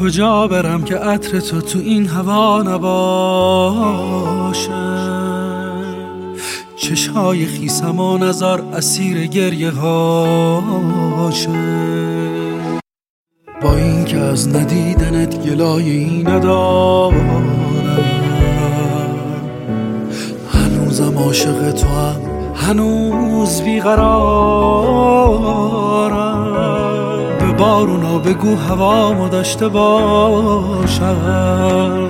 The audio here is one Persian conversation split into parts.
کجا برم که عطر تو این هوا نباشه؟ چشای خیسم و نظر اسیر گریه هاشه. با این که از ندیدنت گلایه‌ای ندارم، هنوزم عاشق تو هم، هنوز بیقرارم. به بارونا بگو هوامو داشته باشم،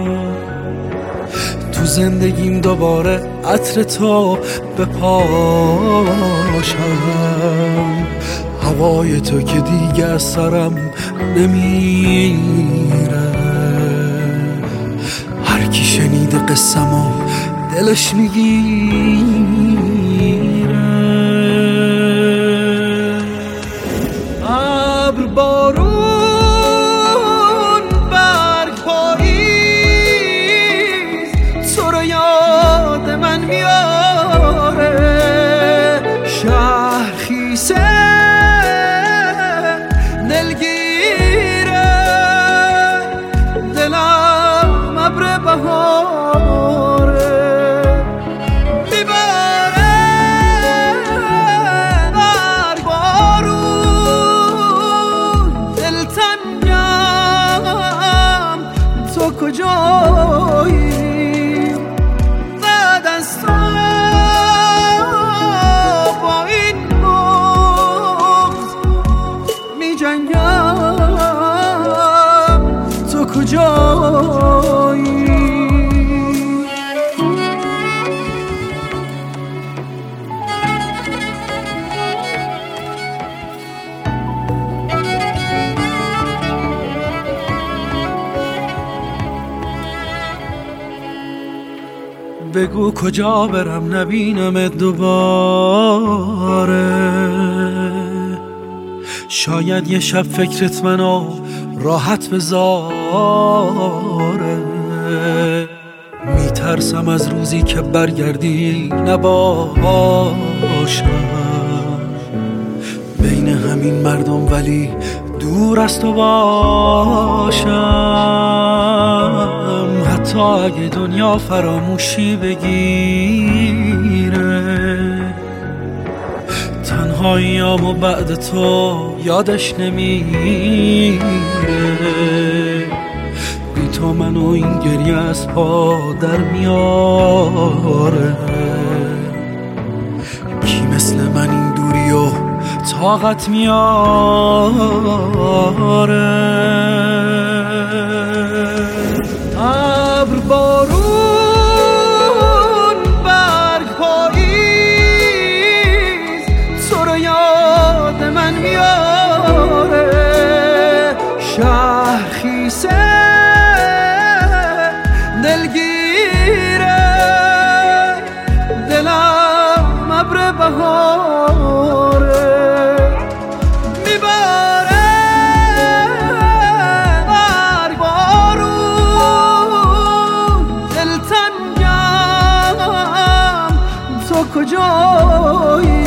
تو زندگیم دوباره عطر تو بپاشم. هوای تو که دیگه از سرم نمیره، هر کی شنیده قصه‌مو دلش میگیره. ابر بارون برگ پاییز تو رو یاد من میاره. شهر خیسه دلگیره، دلم ابر بهاره. میباره برگ بارون، دلتنگم تو کجایی؟ بعد از تو با این بغض می جنگم، تو کجایی؟ بگو کجا برم نبینمت دوباره. شاید یه شب فکرت منو راحت بذاره. میترسم از روزی که برگردی نباشم بین همین مردم، ولی دور از تو باشم. حتی اگه دنیا فراموشی بگیره، تنهاییامو بعد تو یادش نمیره. بی تو منو این گریه از پا در میاره. کی مثل من این دوریو طاقت میاره؟ ابر بارون برگ پاییز تو رو یاد من میاره. شهر خیسه دلگیره، دلم ابر بهاره. میباره برگ بارون، دلتنگم تو کجایی؟